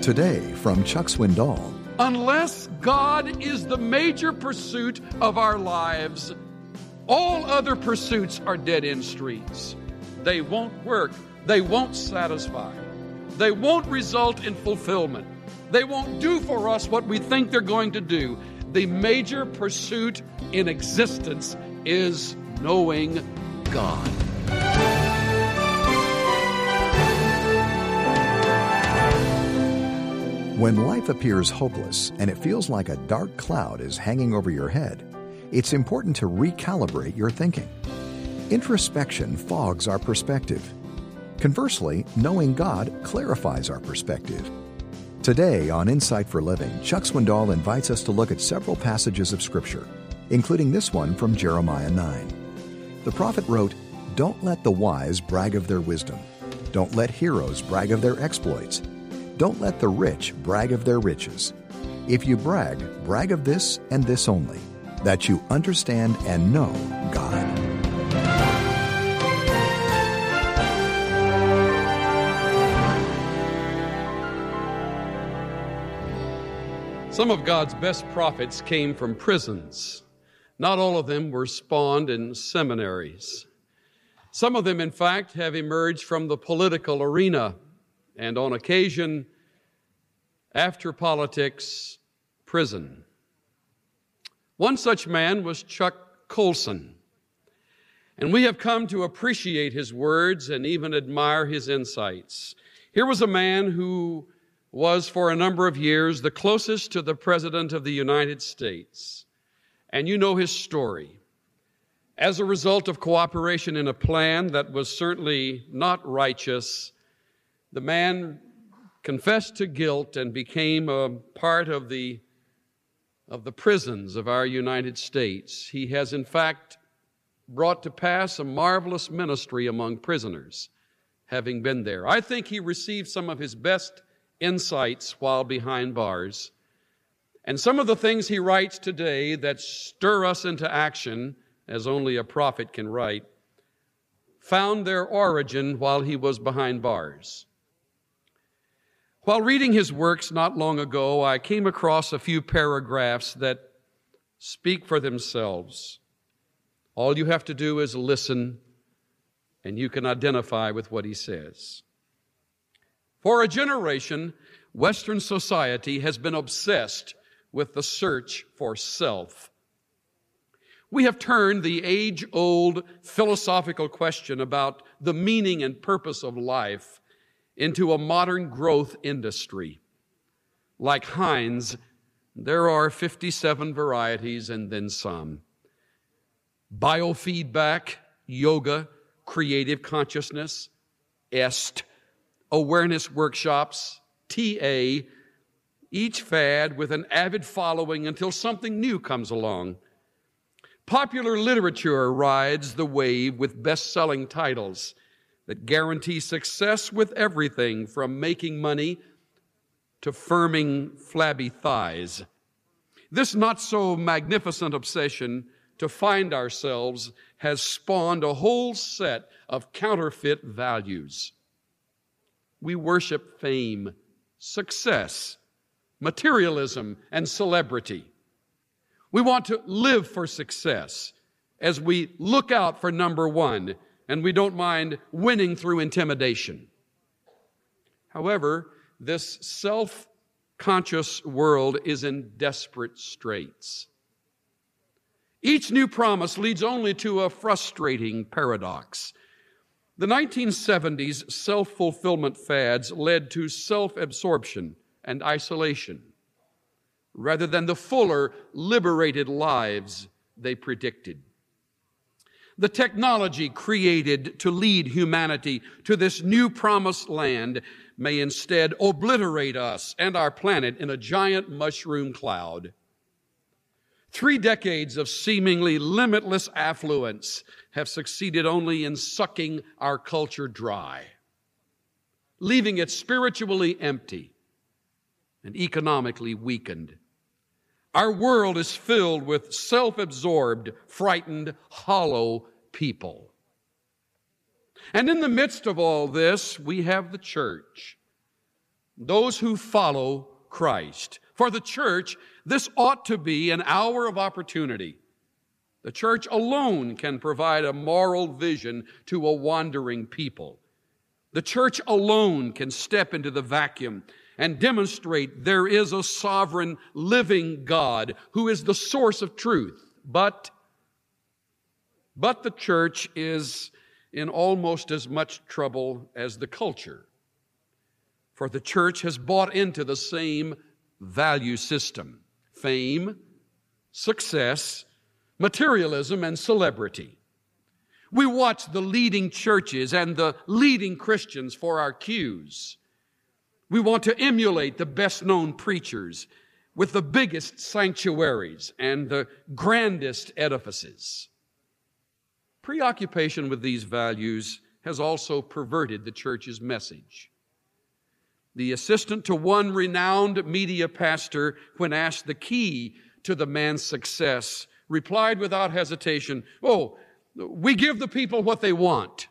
Today from Chuck Swindoll. Unless God is the major pursuit of our lives, all other pursuits are dead-end streets. They won't work. They won't satisfy. They won't result in fulfillment. They won't do for us what we think they're going to do. The major pursuit in existence is knowing God. When life appears hopeless and it feels like a dark cloud is hanging over your head, it's important to recalibrate your thinking. Introspection fogs our perspective. Conversely, knowing God clarifies our perspective. Today on Insight for Living, Chuck Swindoll invites us to look at several passages of Scripture, including this one from Jeremiah 9. The prophet wrote, "Don't let the wise brag of their wisdom. Don't let heroes brag of their exploits. Don't let the rich brag of their riches. If you brag, brag of this and this only, that you understand and know God." Some of God's best prophets came from prisons. Not all of them were spawned in seminaries. Some of them, in fact, have emerged from the political arena, and on occasion, after politics, prison. One such man was Chuck Colson, and we have come to appreciate his words and even admire his insights. Here was a man who was for a number of years the closest to the President of the United States, and you know his story. As a result of cooperation in a plan that was certainly not righteous, the man confessed to guilt and became a part of the prisons of our United States. He has, in fact, brought to pass a marvelous ministry among prisoners, having been there. I think he received some of his best insights while behind bars. And some of the things he writes today that stir us into action, as only a prophet can write, found their origin while he was behind bars. While reading his works not long ago, I came across a few paragraphs that speak for themselves. All you have to do is listen, and you can identify with what he says. For a generation, Western society has been obsessed with the search for self. We have turned the age-old philosophical question about the meaning and purpose of life into a modern growth industry. Like Heinz, there are 57 varieties and then some. Biofeedback, yoga, creative consciousness, EST, awareness workshops, TA, each fad with an avid following until something new comes along. Popular literature rides the wave with best-selling titles that guarantee success with everything from making money to firming flabby thighs. This not-so-magnificent obsession to find ourselves has spawned a whole set of counterfeit values. We worship fame, success, materialism, and celebrity. We want to live for success as we look out for number one, and we don't mind winning through intimidation. However, this self-conscious world is in desperate straits. Each new promise leads only to a frustrating paradox. The 1970s self-fulfillment fads led to self-absorption and isolation, rather than the fuller, liberated lives they predicted. The technology created to lead humanity to this new promised land may instead obliterate us and our planet in a giant mushroom cloud. 3 decades of seemingly limitless affluence have succeeded only in sucking our culture dry, leaving it spiritually empty and economically weakened. Our world is filled with self-absorbed, frightened, hollow people. And in the midst of all this, we have the church, those who follow Christ. For the church, this ought to be an hour of opportunity. The church alone can provide a moral vision to a wandering people. The church alone can step into the vacuum and demonstrate there is a sovereign, living God who is the source of truth. But the church is in almost as much trouble as the culture. For the church has bought into the same value system: fame, success, materialism, and celebrity. We watch the leading churches and the leading Christians for our cues. We want to emulate the best-known preachers with the biggest sanctuaries and the grandest edifices. Preoccupation with these values has also perverted the church's message. The assistant to one renowned media pastor, when asked the key to the man's success, replied without hesitation, "Oh, we give the people what they want."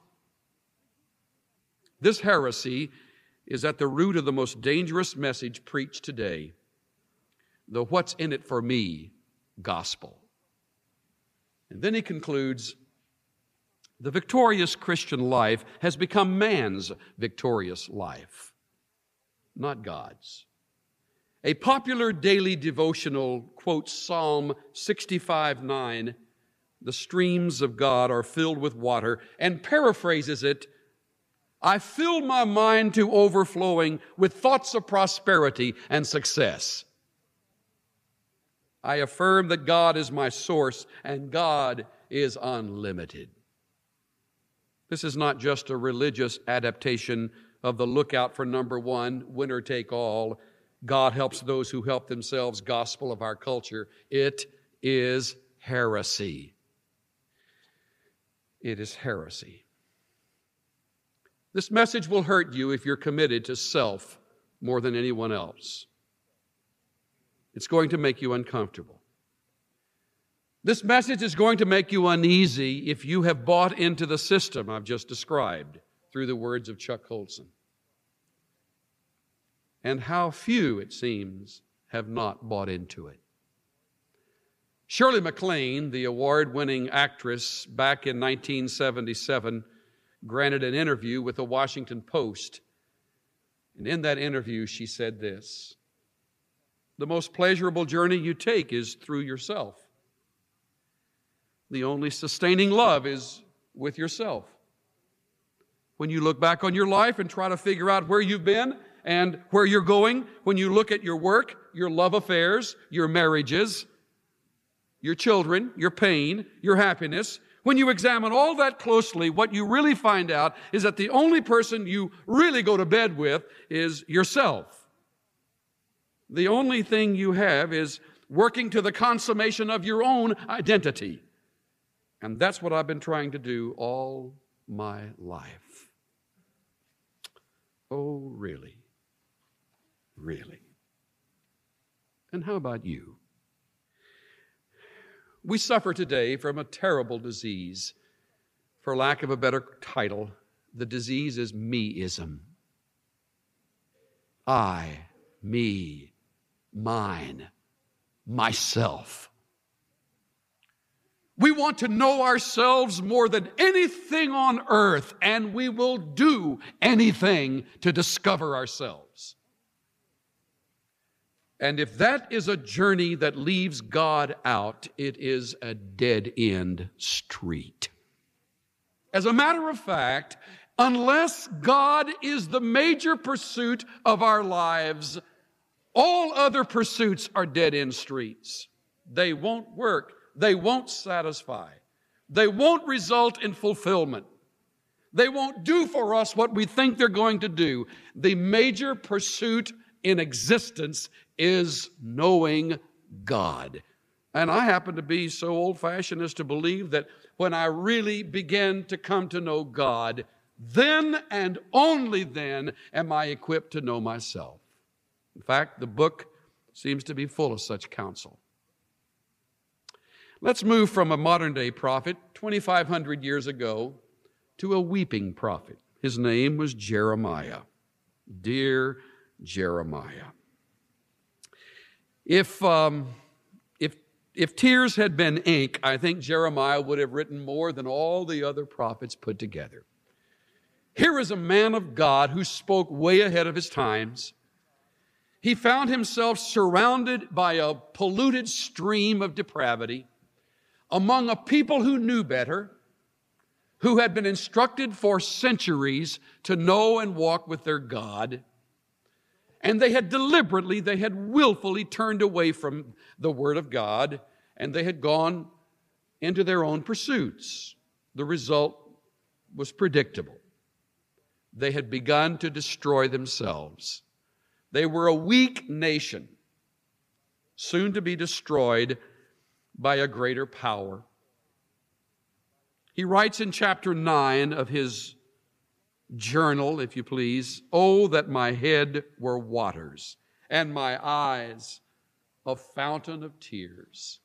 This heresy is at the root of the most dangerous message preached today, the "what's in it for me" gospel. And then he concludes, the victorious Christian life has become man's victorious life, not God's. A popular daily devotional quotes Psalm 65:9, "The streams of God are filled with water," and paraphrases it, "I fill my mind to overflowing with thoughts of prosperity and success. I affirm that God is my source and God is unlimited." This is not just a religious adaptation of the "look out for number one, winner take all, God helps those who help themselves" gospel of our culture. It is heresy. It is heresy. This message will hurt you if you're committed to self more than anyone else. It's going to make you uncomfortable. This message is going to make you uneasy if you have bought into the system I've just described through the words of Chuck Colson. And how few, it seems, have not bought into it. Shirley MacLaine, the award-winning actress, back in 1977, granted an interview with the Washington Post. And in that interview, she said this: "The most pleasurable journey you take is through yourself. The only sustaining love is with yourself. When you look back on your life and try to figure out where you've been and where you're going, when you look at your work, your love affairs, your marriages, your children, your pain, your happiness, when you examine all that closely, what you really find out is that the only person you really go to bed with is yourself. The only thing you have is working to the consummation of your own identity. And that's what I've been trying to do all my life." Oh, really? Really? And how about you? We suffer today from a terrible disease. For lack of a better title, the disease is meism. I, me, mine, myself. We want to know ourselves more than anything on earth, and we will do anything to discover ourselves. And if that is a journey that leaves God out, it is a dead-end street. As a matter of fact, unless God is the major pursuit of our lives, all other pursuits are dead-end streets. They won't work. They won't satisfy. They won't result in fulfillment. They won't do for us what we think they're going to do. The major pursuit in existence is knowing God. And I happen to be so old-fashioned as to believe that when I really begin to come to know God, then and only then am I equipped to know myself. In fact, the book seems to be full of such counsel. Let's move from a modern-day prophet 2,500 years ago to a weeping prophet. His name was Jeremiah. Dear, Jeremiah. If tears had been ink, I think Jeremiah would have written more than all the other prophets put together. Here is a man of God who spoke way ahead of his times. He found himself surrounded by a polluted stream of depravity among a people who knew better, who had been instructed for centuries to know and walk with their God. And they had willfully turned away from the Word of God, and they had gone into their own pursuits. The result was predictable. They had begun to destroy themselves. They were a weak nation, soon to be destroyed by a greater power. He writes in chapter 9 of his journal, if you please, "Oh, that my head were waters, and my eyes a fountain of tears,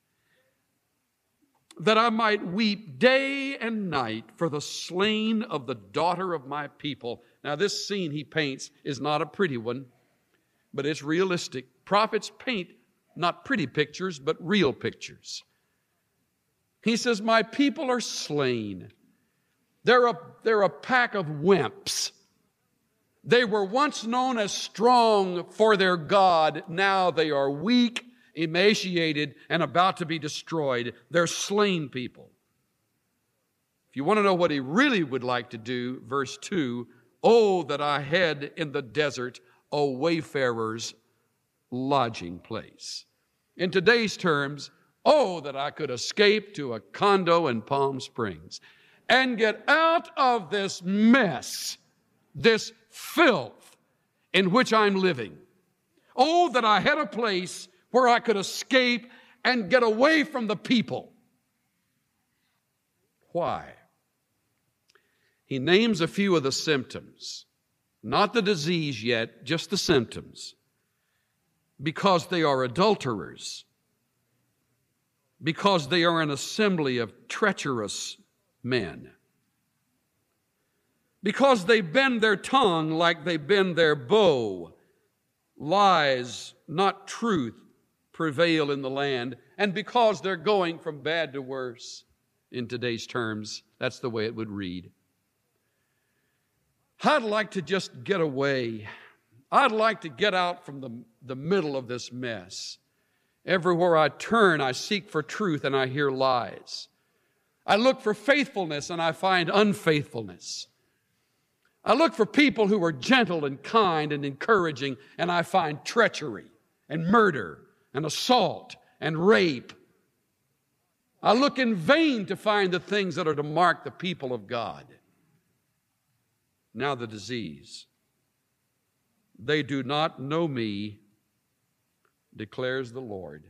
that I might weep day and night for the slain of the daughter of my people." Now, this scene he paints is not a pretty one, but it's realistic. Prophets paint not pretty pictures, but real pictures. He says, "My people are slain. They're a pack of wimps. They were once known as strong for their God. Now they are weak, emaciated, and about to be destroyed. They're slain people." If you want to know what he really would like to do, verse 2, "Oh, that I had in the desert a wayfarer's lodging place." In today's terms, oh, that I could escape to a condo in Palm Springs and get out of this mess, this filth in which I'm living. Oh, that I had a place where I could escape and get away from the people. Why? He names a few of the symptoms, not the disease yet, just the symptoms. Because they are adulterers, because they are an assembly of treacherous men, because they bend their tongue like they bend their bow, lies, not truth, prevail in the land, and because they're going from bad to worse. In today's terms, that's the way it would read. I'd like to just get away. I'd like to get out from the middle of this mess. Everywhere I turn, I seek for truth and I hear lies. I look for faithfulness and I find unfaithfulness. I look for people who are gentle and kind and encouraging, and I find treachery and murder and assault and rape. I look in vain to find the things that are to mark the people of God. Now the disease. They do not know me, declares the Lord.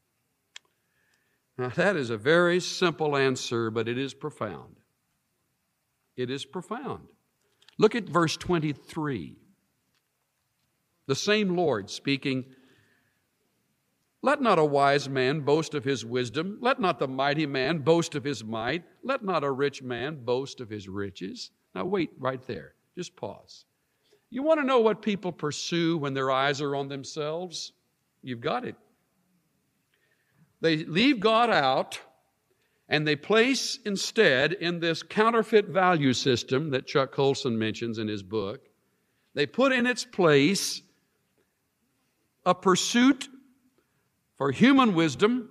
Now that is a very simple answer, but it is profound. It is profound. Look at verse 23. The same Lord speaking, "Let not a wise man boast of his wisdom. Let not the mighty man boast of his might. Let not a rich man boast of his riches." Now wait right there. Just pause. You want to know what people pursue when their eyes are on themselves? You've got it. They leave God out, and they place instead in this counterfeit value system that Chuck Colson mentions in his book, they put in its place a pursuit for human wisdom,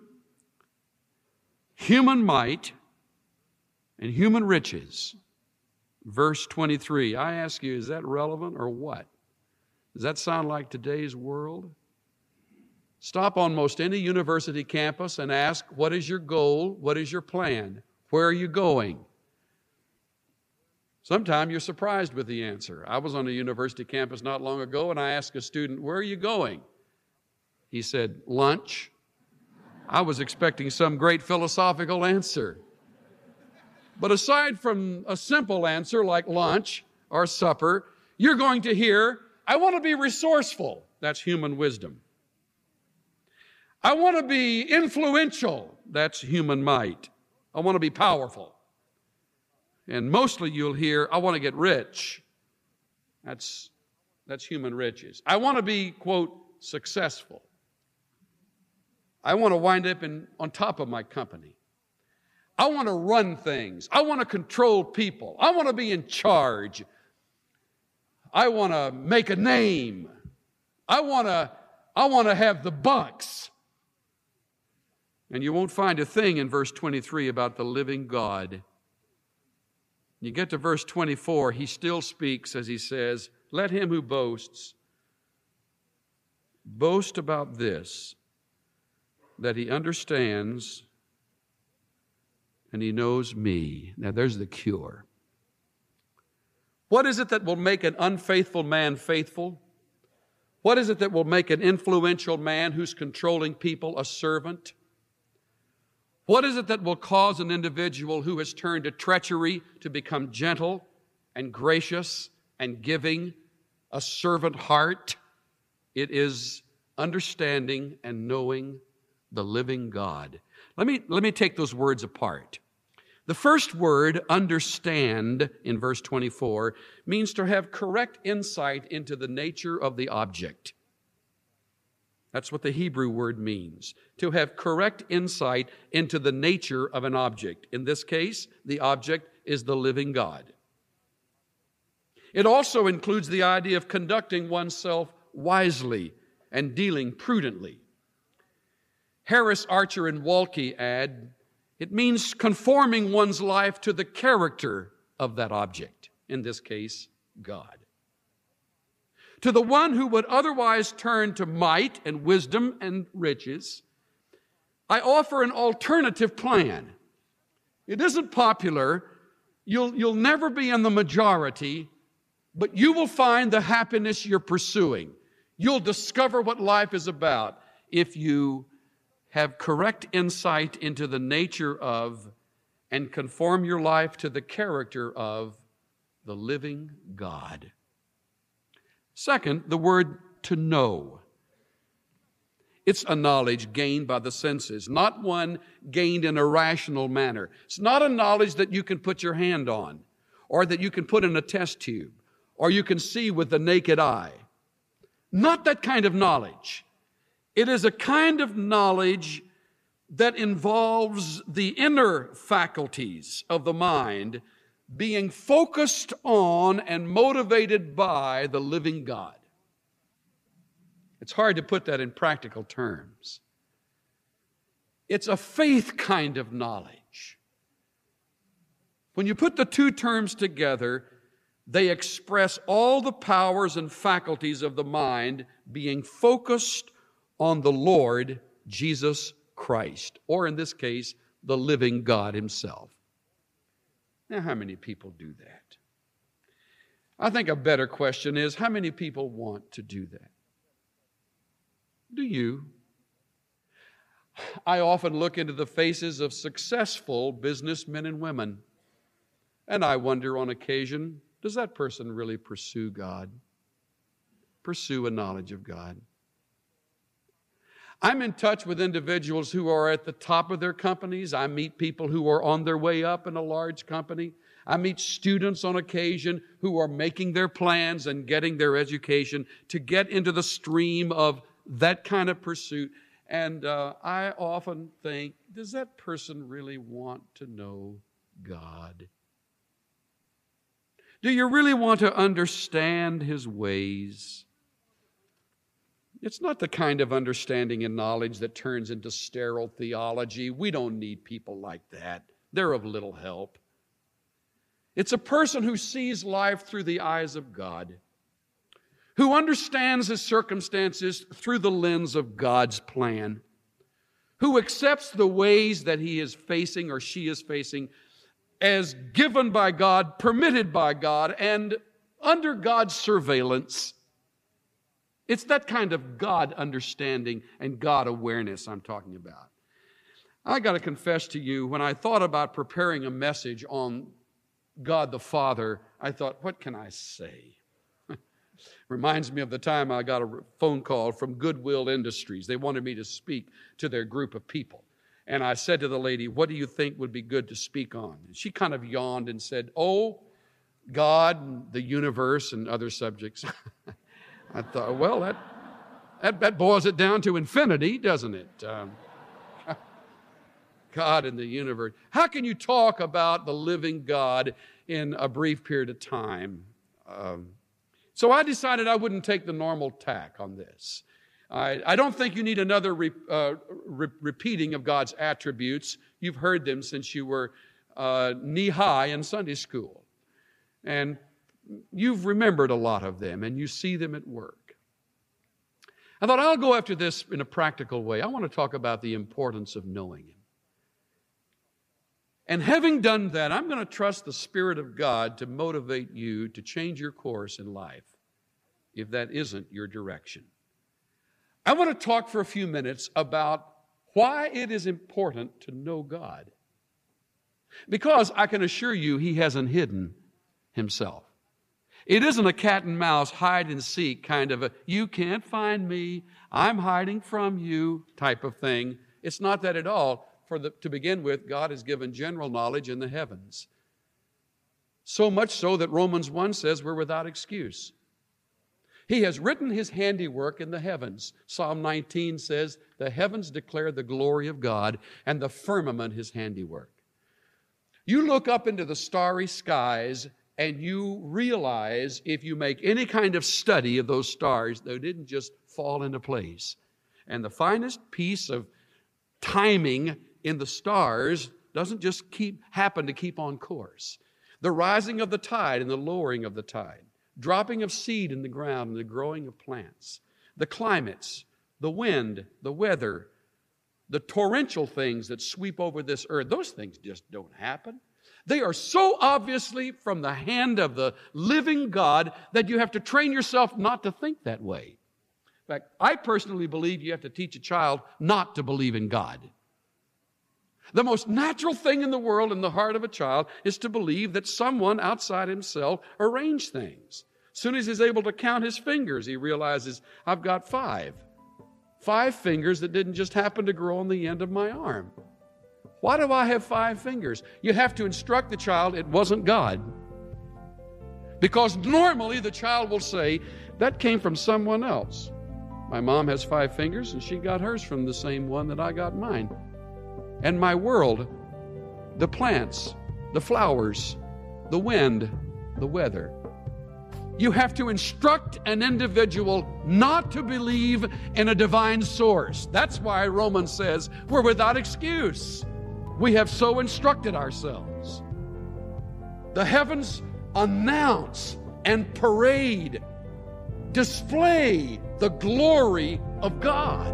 human might, and human riches. Verse 23, I ask you, is that relevant or what? Does that sound like today's world? Stop on most any university campus and ask, what is your goal? What is your plan? Where are you going? Sometimes you're surprised with the answer. I was on a university campus not long ago, and I asked a student, where are you going? He said, lunch. I was expecting some great philosophical answer. But aside from a simple answer like lunch or supper, you're going to hear, I want to be resourceful. That's human wisdom. I want to be influential. That's human might. I want to be powerful. And mostly you'll hear, I want to get rich. That's That's human riches. I want to be, quote, successful. I want to wind up on top of my company. I want to run things. I want to control people. I want to be in charge. I want to make a name. I want to have the bucks. And you won't find a thing in verse 23 about the living God. You get to verse 24, he still speaks as he says, let him who boasts boast about this, that he understands and he knows me. Now there's the cure. What is it that will make an unfaithful man faithful? What is it that will make an influential man who's controlling people a servant? What is it that will cause an individual who has turned to treachery to become gentle and gracious and giving a servant heart? It is understanding and knowing the living God. Let me take those words apart. The first word, understand, in verse 24, means to have correct insight into the nature of the object. That's what the Hebrew word means, to have correct insight into the nature of an object. In this case, the object is the living God. It also includes the idea of conducting oneself wisely and dealing prudently. Harris, Archer, and Walke add, it means conforming one's life to the character of that object, in this case, God. To the one who would otherwise turn to might and wisdom and riches, I offer an alternative plan. It isn't popular. You'll never be in the majority, but you will find the happiness you're pursuing. You'll discover what life is about if you have correct insight into the nature of and conform your life to the character of the living God. Second, the word to know. It's a knowledge gained by the senses, not one gained in a rational manner. It's not a knowledge that you can put your hand on, or that you can put in a test tube, or you can see with the naked eye. Not that kind of knowledge. It is a kind of knowledge that involves the inner faculties of the mind being focused on and motivated by the living God. It's hard to put that in practical terms. It's a faith kind of knowledge. When you put the two terms together, they express all the powers and faculties of the mind being focused on the Lord Jesus Christ, or in this case, the living God himself. Now, how many people do that? I think a better question is, how many people want to do that? Do you? I often look into the faces of successful businessmen and women, and I wonder on occasion, does that person really pursue God? Pursue a knowledge of God? I'm in touch with individuals who are at the top of their companies. I meet people who are on their way up in a large company. I meet students on occasion who are making their plans and getting their education to get into the stream of that kind of pursuit. And I often think, does that person really want to know God? Do you really want to understand his ways? It's not the kind of understanding and knowledge that turns into sterile theology. We don't need people like that. They're of little help. It's a person who sees life through the eyes of God, who understands his circumstances through the lens of God's plan, who accepts the ways that he is facing or she is facing as given by God, permitted by God, and under God's surveillance. It's that kind of God understanding and God awareness I'm talking about. I got to confess to you, when I thought about preparing a message on God the Father, I thought, what can I say? Reminds me of the time I got a phone call from Goodwill Industries. They wanted me to speak to their group of people. And I said to the lady, what do you think would be good to speak on? And she kind of yawned and said, oh, God, and the universe, and other subjects. I thought, well, that boils it down to infinity, doesn't it? God in the universe. How can you talk about the living God in a brief period of time? So I decided I wouldn't take the normal tack on this. I don't think you need another repeating of God's attributes. You've heard them since you were knee-high in Sunday school. And you've remembered a lot of them, and you see them at work. I thought I'll go after this in a practical way. I want to talk about the importance of knowing Him. And having done that, I'm going to trust the Spirit of God to motivate you to change your course in life, if that isn't your direction. I want to talk for a few minutes about why it is important to know God. Because I can assure you, He hasn't hidden Himself. It isn't a cat and mouse, hide and seek kind of a, you can't find me, I'm hiding from you type of thing. It's not that at all. To begin with, God has given general knowledge in the heavens. So much so that Romans 1 says we're without excuse. He has written His handiwork in the heavens. Psalm 19 says, the heavens declare the glory of God, and the firmament His handiwork. You look up into the starry skies, and you realize if you make any kind of study of those stars, they didn't just fall into place. And the finest piece of timing in the stars doesn't just happen to keep on course. The rising of the tide and the lowering of the tide, dropping of seed in the ground and the growing of plants, the climates, the wind, the weather, the torrential things that sweep over this earth, those things just don't happen. They are so obviously from the hand of the living God that you have to train yourself not to think that way. In fact, I personally believe you have to teach a child not to believe in God. The most natural thing in the world in the heart of a child is to believe that someone outside himself arranged things. As soon as he's able to count his fingers, he realizes, I've got 5. 5 fingers that didn't just happen to grow on the end of my arm. Why do I have 5 fingers? You have to instruct the child it wasn't God. Because normally the child will say, that came from someone else. My mom has 5 fingers and she got hers from the same one that I got mine. And my world, the plants, the flowers, the wind, the weather. You have to instruct an individual not to believe in a divine source. That's why Romans says we're without excuse. We have so instructed ourselves. The heavens announce and parade, display the glory of God.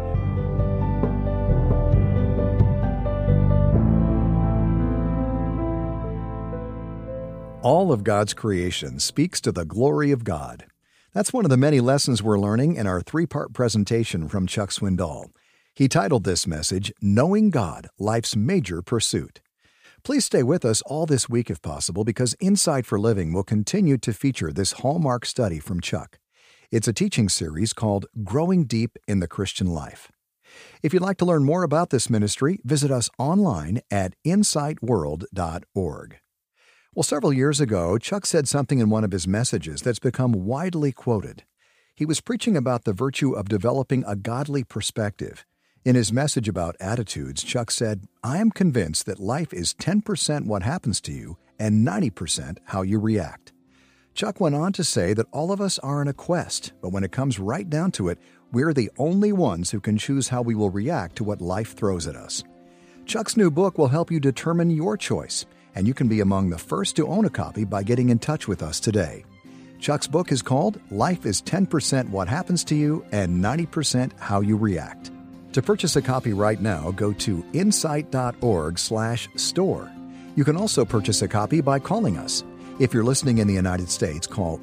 All of God's creation speaks to the glory of God. That's one of the many lessons we're learning in our 3-part presentation from Chuck Swindoll. He titled this message, Knowing God, Life's Major Pursuit. Please stay with us all this week if possible, because Insight for Living will continue to feature this hallmark study from Chuck. It's a teaching series called Growing Deep in the Christian Life. If you'd like to learn more about this ministry, visit us online at insightworld.org. Well, several years ago, Chuck said something in one of his messages that's become widely quoted. He was preaching about the virtue of developing a godly perspective. In his message about attitudes, Chuck said, I am convinced that life is 10% what happens to you and 90% how you react. Chuck went on to say that all of us are on a quest, but when it comes right down to it, we're the only ones who can choose how we will react to what life throws at us. Chuck's new book will help you determine your choice, and you can be among the first to own a copy by getting in touch with us today. Chuck's book is called Life is 10% What Happens to You and 90% How You React. To purchase a copy right now, go to insight.org/store. You can also purchase a copy by calling us. If you're listening in the United States, call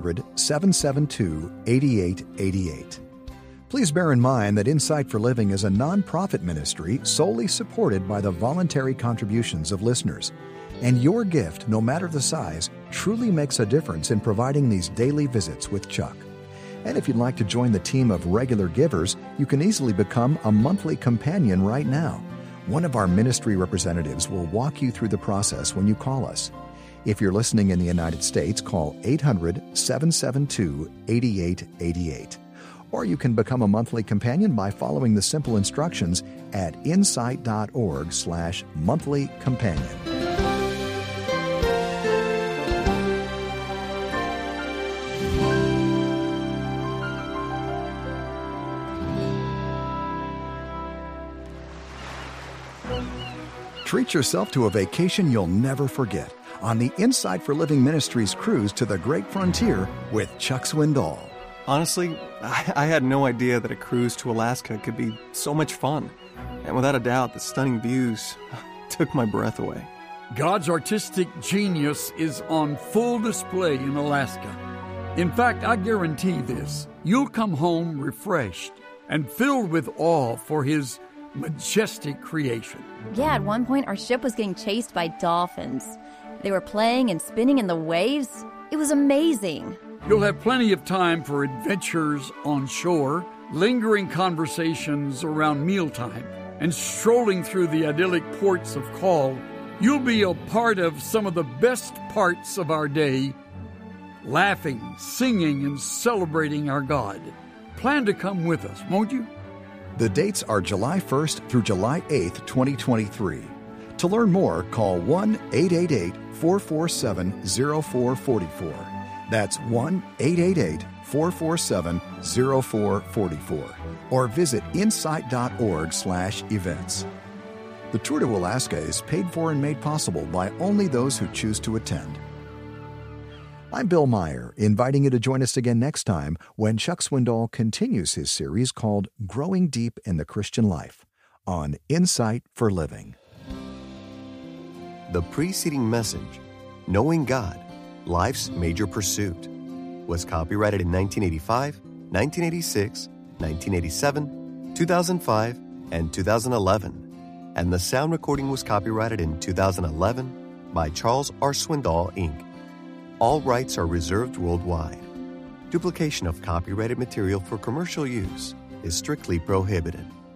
800-772-8888. Please bear in mind that Insight for Living is a nonprofit ministry solely supported by the voluntary contributions of listeners. And your gift, no matter the size, truly makes a difference in providing these daily visits with Chuck. And if you'd like to join the team of regular givers, you can easily become a monthly companion right now. One of our ministry representatives will walk you through the process when you call us. If you're listening in the United States, call 800-772-8888. Or you can become a monthly companion by following the simple instructions at insight.org/monthly companion. Treat yourself to a vacation you'll never forget on the Insight for Living Ministries cruise to the Great Frontier with Chuck Swindoll. Honestly, I had no idea that a cruise to Alaska could be so much fun. And without a doubt, the stunning views took my breath away. God's artistic genius is on full display in Alaska. In fact, I guarantee this. You'll come home refreshed and filled with awe for His majestic creation. Yeah, at one point our ship was getting chased by dolphins. They were playing and spinning in the waves. It was amazing. You'll have plenty of time for adventures on shore, lingering conversations around mealtime, and strolling through the idyllic ports of call. You'll be a part of some of the best parts of our day, laughing, singing, and celebrating our God. Plan to come with us, won't you? The dates are July 1st through July 8th, 2023. To learn more, call 1-888-447-0444. That's 1-888-447-0444. Or visit insight.org/events. The tour to Alaska is paid for and made possible by only those who choose to attend. I'm Bill Meyer, inviting you to join us again next time when Chuck Swindoll continues his series called Growing Deep in the Christian Life on Insight for Living. The preceding message, Knowing God, Life's Major Pursuit, was copyrighted in 1985, 1986, 1987, 2005, and 2011, and the sound recording was copyrighted in 2011 by Charles R. Swindoll, Inc. All rights are reserved worldwide. Duplication of copyrighted material for commercial use is strictly prohibited.